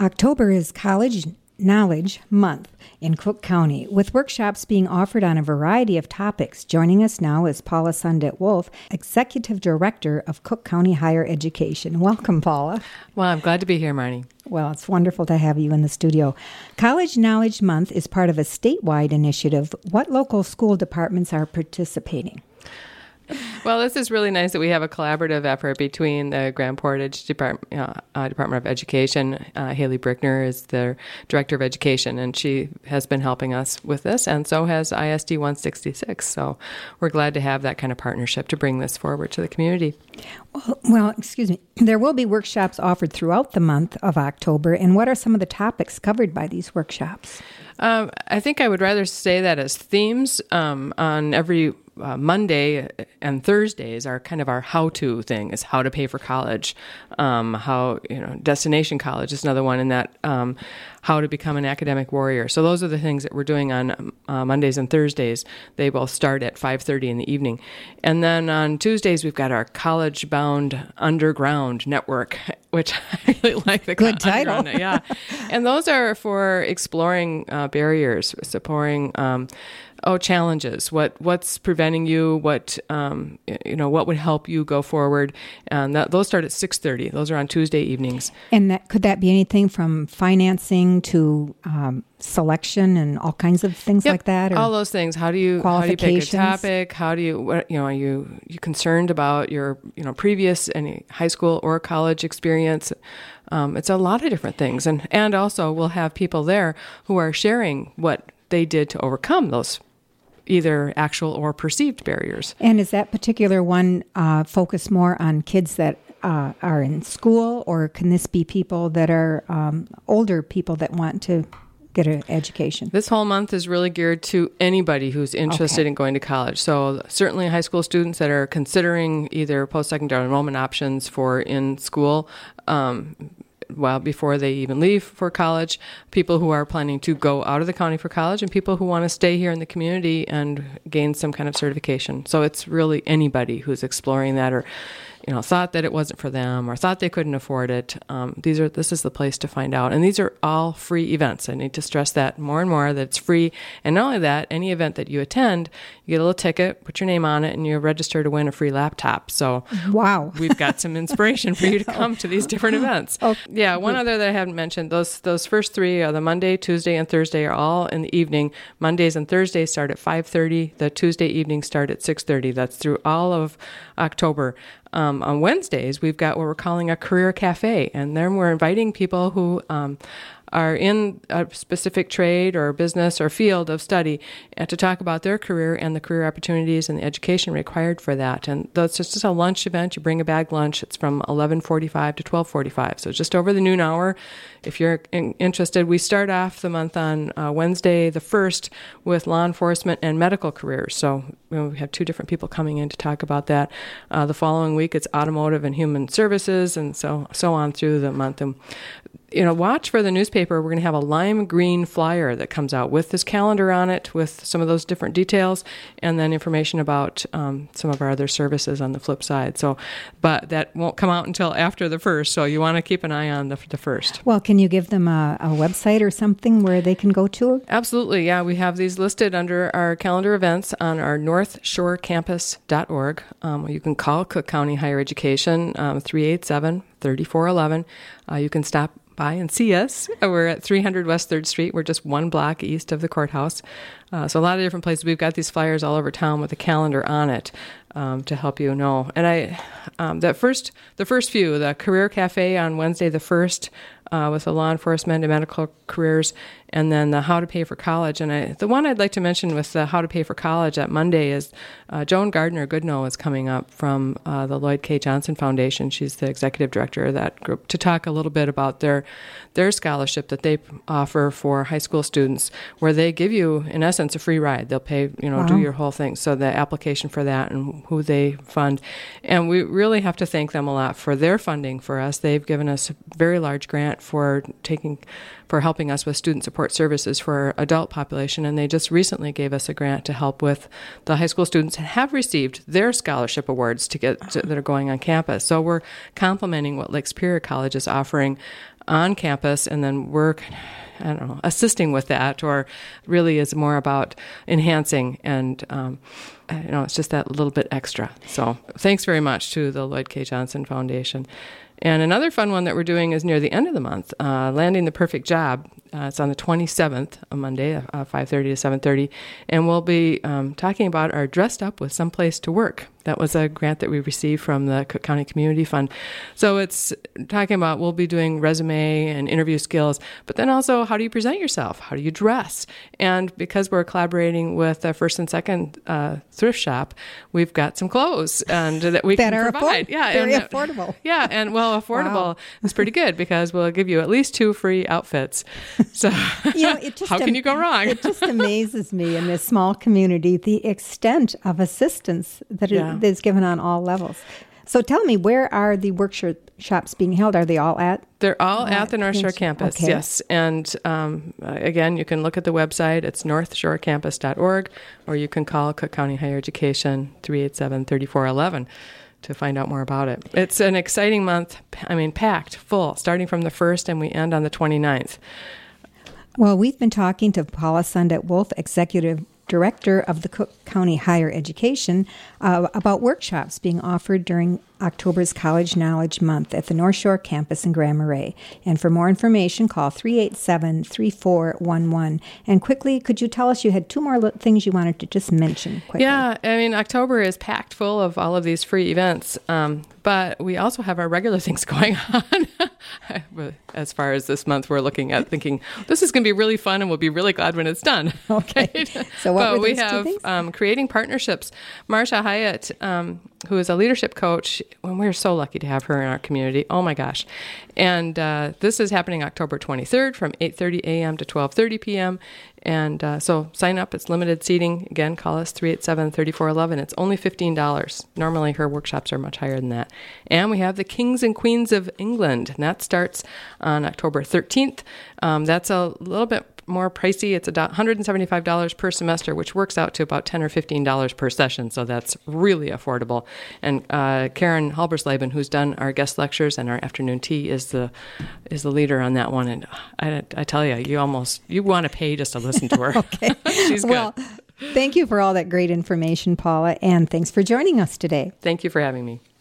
October is College Knowledge Month in Cook County, with workshops being offered on a variety of topics. Joining us now is Paula Sundet-Wolf, Executive Director of Cook County Higher Education. Welcome, Paula. Well, I'm glad to be here, Marnie. Well, it's wonderful to have you in the studio. College Knowledge Month is part of a statewide initiative. What local school departments are participating? Well, this is really nice that we have a collaborative effort between the Grand Portage Department of Education. Haley Brickner is the Director of Education, and she has been helping us with this, and so has ISD 166. So we're glad to have that kind of partnership to bring this forward to the community. Well, excuse me. There will be workshops offered throughout the month of October, and what are some of the topics covered by these workshops? I think I would rather say that as themes on every Monday and Thursdays are kind of our how-to thing, is how to pay for college, destination college is another one, and that how to become an academic warrior. So those are the things that we're doing on Mondays and Thursdays. They both start at 5:30 in the evening. And then on Tuesdays, we've got our College Bound Underground Network, which I really like the good title. Yeah. And those are for exploring barriers, supporting challenges. What's preventing you? What would help you go forward? And those start at 6:30. Those are on Tuesday evenings. And could that be anything from financing to selection and all kinds of things like that? Or all those things. How do you pick a topic? Are you concerned about your previous any high school or college experience? It's a lot of different things, and also we'll have people there who are sharing what they did to overcome those either actual or perceived barriers. And is that particular one focused more on kids that are in school, or can this be people that are older people that want to get an education? This whole month is really geared to anybody who's interested in going to college. So certainly high school students that are considering either post-secondary enrollment options for in school, before they even leave for college, people who are planning to go out of the county for college, and people who want to stay here in the community and gain some kind of certification. So it's really anybody who's exploring that, or thought that it wasn't for them, or thought they couldn't afford it. This is the place to find out. And these are all free events. I need to stress that more and more, that it's free. And not only that, any event that you attend, you get a little ticket, put your name on it, and you register to win a free laptop. So wow, we've got some inspiration for you to come to these different events. Yeah, one other that I haven't mentioned, those first three, the Monday, Tuesday, and Thursday, are all in the evening. Mondays and Thursdays start at 5:30. The Tuesday evenings start at 6:30. That's through all of October. On Wednesdays, we've got what we're calling a career cafe, and then we're inviting people who are in a specific trade or business or field of study to talk about their career and the career opportunities and the education required for that. And that's just a lunch event. You bring a bag lunch. It's from 11:45 to 12:45, so just over the noon hour. If you're interested, we start off the month on Wednesday the 1st with law enforcement and medical careers. So we have two different people coming in to talk about that. The following week, it's automotive and human services, and so on through the month. And watch for the newspaper. We're going to have a lime green flyer that comes out with this calendar on it, with some of those different details, and then information about some of our other services on the flip side. So, but that won't come out until after the 1st, so you want to keep an eye on the 1st. Well, can you give them a website or something where they can go to? Absolutely, yeah. We have these listed under our calendar events on our northshorecampus.org. You can call Cook County Higher Education, 387-3411. You can stop by and see us. We're at 300 West 3rd Street. We're just one block east of the courthouse. So a lot of different places. We've got these flyers all over town with a calendar on it to help you know. And the first few, the Career Cafe on Wednesday the 1st, with the law enforcement and medical careers, and then the How to Pay for College. And the one I'd like to mention with the How to Pay for College that Monday is Joan Gardner-Goodnow is coming up from the Lloyd K. Johnson Foundation. She's the executive director of that group, to talk a little bit about their scholarship that they offer for high school students, where they give you, in essence, a free ride. They'll pay, Wow. do your whole thing. So the application for that and who they fund. And we really have to thank them a lot for their funding for us. They've given us a very large grant for helping us with student support services for our adult population, and they just recently gave us a grant to help with the high school students that have received their scholarship awards that are going on campus. So we're complementing what Lake Superior College is offering on campus, and then we're assisting with that, or really is more about enhancing and, it's just that little bit extra. So thanks very much to the Lloyd K. Johnson Foundation. And another fun one that we're doing is near the end of the month, Landing the Perfect Job. It's on the 27th, a Monday, 5:30 to 7:30. And we'll be talking about our Dressed Up with Someplace to Work. That was a grant that we received from the Cook County Community Fund. So it's talking about, we'll be doing resume and interview skills, but then also, how do you present yourself? How do you dress? And because we're collaborating with a First and Second thrift shop, we've got some clothes and that we can provide. Very affordable. Yeah, and affordable is pretty good because we'll give you at least 2 free outfits. So how can you go wrong? It just amazes me in this small community, the extent of assistance that is given on all levels. So tell me, where are the workshops being held? Are they all at? They're all at the North Shore campus, okay. Yes. And again, you can look at the website. It's northshorecampus.org, or you can call Cook County Higher Education 387-3411 to find out more about it. It's an exciting month, packed, full, starting from the 1st, and we end on the 29th. Well, we've been talking to Paula Sundet-Wolf, Executive Director of the Cook County Higher Education, about workshops being offered during October's College Knowledge Month at the North Shore campus in Grand Marais. And for more information, call 387-3411. And quickly, could you tell us, you had 2 more things you wanted to just mention quickly? Yeah, October is packed full of all of these free events, but we also have our regular things going on. As far as this month, we're looking at thinking, this is going to be really fun and we'll be really glad when it's done. Okay. Right? So what were those two things? Creating partnerships. Marsha Hyatt, who is a leadership coach, and we're so lucky to have her in our community. Oh my gosh. And this is happening October 23rd from 8:30 a.m. to 12:30 p.m. And so sign up. It's limited seating. Again, call us 387-3411. It's only $15. Normally her workshops are much higher than that. And we have the Kings and Queens of England, and that starts on October 13th. That's a little bit more pricey. It's about $175 per semester, which works out to about $10 or $15 per session. So that's really affordable. And Karen Halbersleben, who's done our guest lectures and our afternoon tea, is the leader on that one. And I tell you, you want to pay just to listen to her. Okay. She's good. Well, thank you for all that great information, Paula, and thanks for joining us today. Thank you for having me.